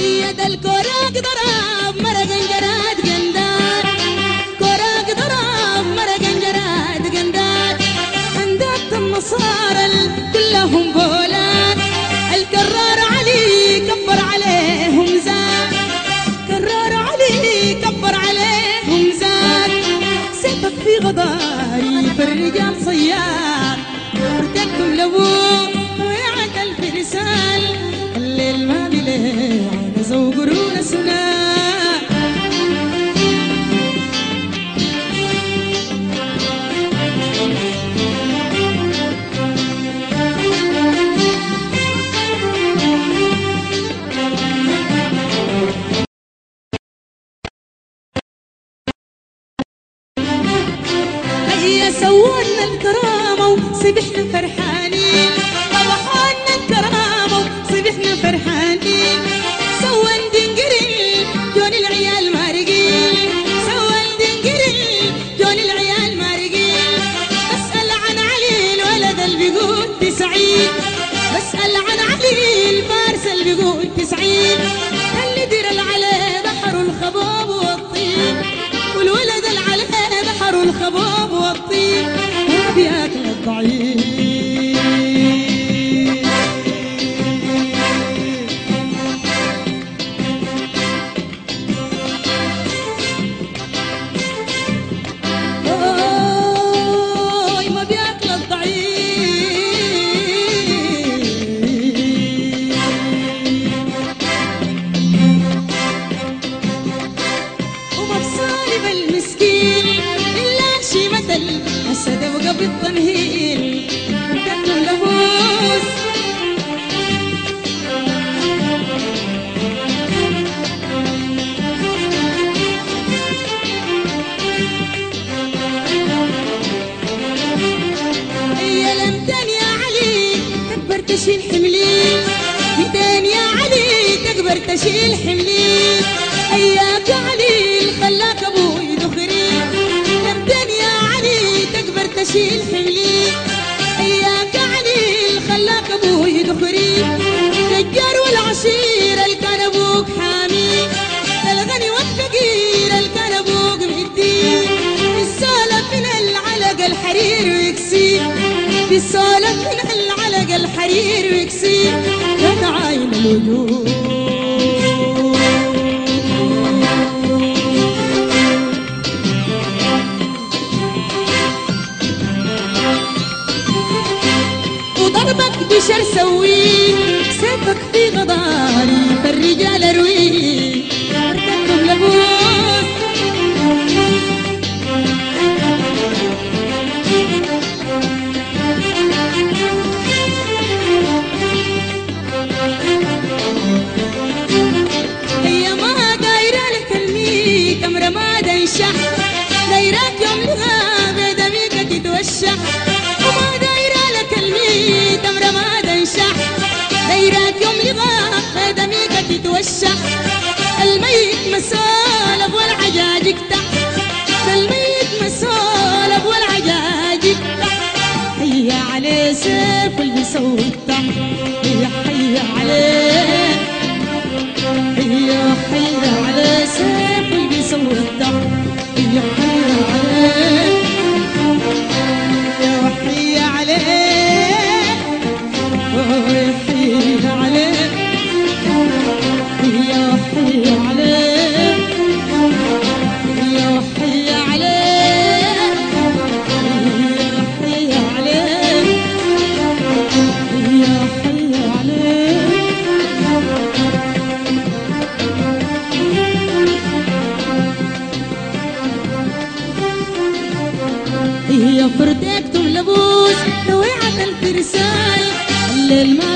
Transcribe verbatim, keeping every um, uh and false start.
هيا ده الكوراك ضرب مرق انجراد قندار، كوراك ضرب مرق انجراد قندار، عندك النصارى كلهم بولاد، الكرار علي كبر عليهم زاد، كرار علي كبر عليهم زاد، سيفك في غضاري في الرجال صياد، ارتكتم لابوه ويعد الفرسان، الليل ما بليل عينزوا قرون سنان. هيا سوالنا الكرامة وصبحنا فرحانين، طبحنا الكرامة وصبحنا فرحانين، سوى الدنقري جون العيال مارقين، سوى الدنقري جون العيال مارقين، بسأل عن علي الولد اللي بيقول تسعين، بسأل عن علي الفارس اللي بيقول تسعين، اللي دير العلي بحر الخباب والطين، والولد العلي بحر الخباب والطين، ما بياكل الضعيف. اوي ما بياكل الضعيف، وما بصالب المسكين الا شي مثل السد وقبل التنهيل كانوا لبوس. يا لمتان يا علي تكبر تشيل حملين، ميتين يا علي تكبر تشيل حملين، اياك علي خلاك ابوي دخري، لمتين يا علي تكبر تشيل حملين، اياك علي خلاك ابوي دخري، النجار والعشير اللي كان ابوك حامي، الغني والفقير اللي كان ابوك مدي، السولف من العلق الحرير ويكسي، السولف من العلق الحرير ويكسي، كان عاين الوجود. وضربك بشر سوي، سيفك في غضاري فالرجال اروي، ارتكتم لبوس. هي ما دايره لك المي كم رماد انشح، دايراك يوم لغابه دميك تتوشح، وما دايره لك المي كم رماد انشح، دايراك يوم لغابه دميك تتوشح، الميت مسالب والعجاج اكتح، الميت مسالب والعجاج اكتح، حي عليه سيف اللي بيسوي الطح، هي حي عليه، هي حي عليه سيف اللي بيسوي الطح، هي حي عليه، هي حي عليه، هي حي عليه، هي حي عليه، هي حي عليه، هي حي عليه، هي حي عليه. هي فردكتم لبوس توعة الفرسان، الليل ما